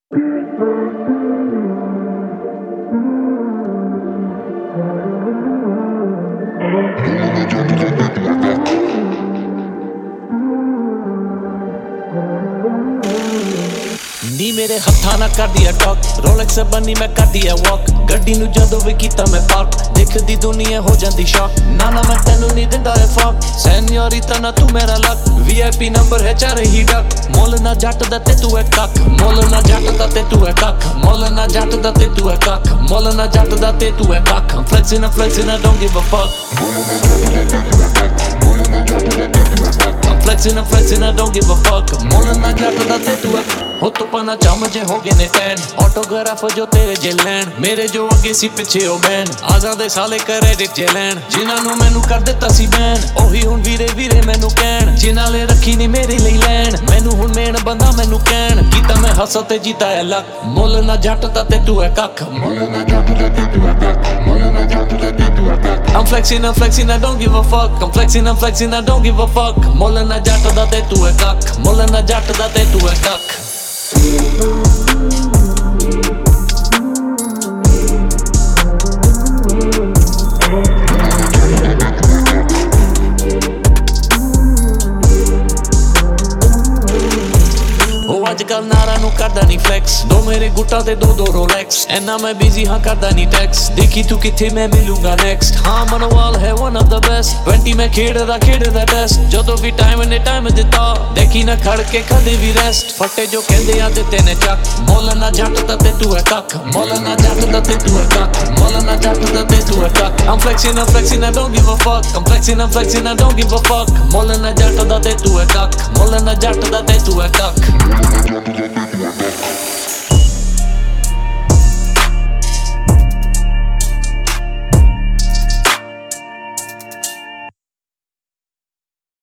ਨੀ ਮੇਰੇ ਹੱਥਾਂ ਨਾਲ ਕਰਦੀ ਆ ਟਾਕ ਰੋਲੈਕਸ ਬਣੀ ਮੈਂ ਕਰਦੀ ਆ ਵਾਕ ਗੱਡੀ ਨੂੰ ਜਦੋਂ ਵੀ ਕੀਤਾ ਮੈਂ ਪਾਰਕ ਦੇਖਦੀ ਦੁਨੀਆ ਹੋ ਜਾਂਦੀ ਸ਼ੌਕ ਨਾ ਮੈਂ ਤੈਨੂੰ ਨਹੀਂ ਦਿੰਦਾ ਏ ਫੱਕ ਸੈਨਿਓਰਿਤਾ ਨਾ ਤੂੰ ਮੇਰਾ ਲੱਕ VIP ਨੰਬਰ ਹੈ ਚਾਰੇ ਹੀ ਡੱਕ ਮੁੱਲ ਨਾ ਜੱਟ ਦਾ ਤੇ ਤੂੰ ਹੈ ਕੱਖ ਮੁੱਲ ਨਾ ਜੱਟ ਦਾ ਤੇ ਤੂੰ ਹੈ ਕੱਖ ਮੁੱਲ ਨਾ ਜੱਟ ਦਾ ਤੇ ਤੂੰ ਹੈ ਕੱਖ ਮੁੱਲ ਨਾ ਜੱਟ ਦਾ ਤੇ ਤੂੰ ਹੈ ਕੱਖ flexing I don't give a fuck flexing I don't give a fuck ਮੁੱਲ ਨਾ ਜੱਟ ਦਾ ਤੇ ਤੂੰ ਹੈ ਹੋ ਤੂੰ ਪਨਾ ਚਮ ਜੇ ਹੋ ਗਏ ਨੇ ਟੈਨ ਆਟੋਗ੍ਰਾਫ ਜੋ ਤੇਰੇ ਜੇ ਲੈਣ ਮੇਰੇ ਜੋ ਅੱਗੇ ਸੀ ਪਿੱਛੇ ਉਹ ਬੈਨ ਆਜ਼ਾਦੇ ਸਾਲੇ ਕ੍ਰੈਡਿਟ ਜੇ ਲੈਣ ਜਿਨ੍ਹਾਂ ਨੂੰ ਮੈਨੂੰ ਕਰ ਦਿੱਤਾ ਸੀ ਬੈਨ ਉਹੀ ਹੁਣ ਵੀਰੇ ਮੈਨੂੰ ਕਹਿਣ ਜਿਨ੍ਹਾਂ ਲਈ ਰੱਖੀ ਨਹੀਂ ਮੇਰੇ ਲਈ ਲੈਣ ਮੈਨੂੰ ਹੁਣ ਮੇਨ ਬੰਦਾ ਮੈਨੂੰ ਕਹਿਣ ਕੀਤਾ ਮੈਂ ਹੱਸਾ ਤੇ ਜੀਤਾ ਹੈ ਲੱਕ ਮੁੱਲ ਨਾ ਜੱਟ ਦਾ ਤੇ ਤੂੰ ਹੈ ਕੱਖ ਮੁੱਲ ਨਾ ਜੱਟ ਦਾ ਤੇ ਤੂੰ ਹੈ ਕੱਖ ਮੁੱਲ ਨਾ ਜੱਟ ਦਾ ਤੇ ਤੂੰ ਹੈ ਕੱਖ I'm flexing I don't give a fuck I'm flexing I don't give a fuck ਮੁੱਲ ਨਾ ਜੱਟ ਦਾ ਤੇ ਤੂੰ ਹੈ ਕੱਖ ਮੁੱਲ ਨਾ ਜੱਟ ਦਾ ਤੇ ਤੂੰ ਹੈ ਕੱਖ ਅੱਜ ਕੱਲ ਨਾਰਾ ਨੂੰ ਕਰਦਾ ਨਹੀਂ ਫਲੈਕਸ ਦੋ ਮੇਰੇ ਗੁੱਟਾਂ ਤੇ ਦੋ ਰੋਲੈਕਸ ਐਨਾ ਮੈਂ ਬਿਜ਼ੀ ਹਾਂ ਕਰਦਾ ਨਹੀਂ ਟੈਕਸ ਦੇਖੀ ਤੂੰ ਕਿੱਥੇ ਮੈਂ ਮਿਲੂੰਗਾ ਨੈਕਸਟ ਹਾਂ ਮਨਵਾਲ ਹੈ one of the best 20 ਮੈਂ ਖੇਡਦਾ ਟੈਸਟ ਜਦੋਂ ਵੀ ਟਾਈਮ ਦਿੱਤਾ ਦੇਖੀ ਨਾ ਖੜ ਕੇ ਕਦੇ ਵੀ ਰੈਸਟ ਫੱਟੇ ਜੋ ਕਹਿੰਦੇ ਆ ਦਿੱਤੇ ਨੇ ਚੱਕ ਮੁੱਲ ਨਾ ਜੱਟ ਦਾ ਤੇ ਤੂੰ ਹੈ ਕੱਖ ਮੁੱਲ ਨਾ ਜੱਟ ਦਾ ਤੇ ਤੂੰ ਹੈ ਕੱਖ ਮੁੱਲ ਨਾ ਜੱਟ ਦਾ ਤੇ ਤੂੰ ਹੈ ਕੱਖ I'm flexing I don't give a fuck I'm flexing I don't give a fuck ਮੁੱਲ ਨਾ ਜੱਟ ਦਾ ਤੇ ਤੂੰ ਹੈ ਕੱਖ ਮੁੱਲ ਨਾ ਜੱਟ ਦਾ ਤੇ ਤੂੰ ਹੈ ਕੱਖ Don't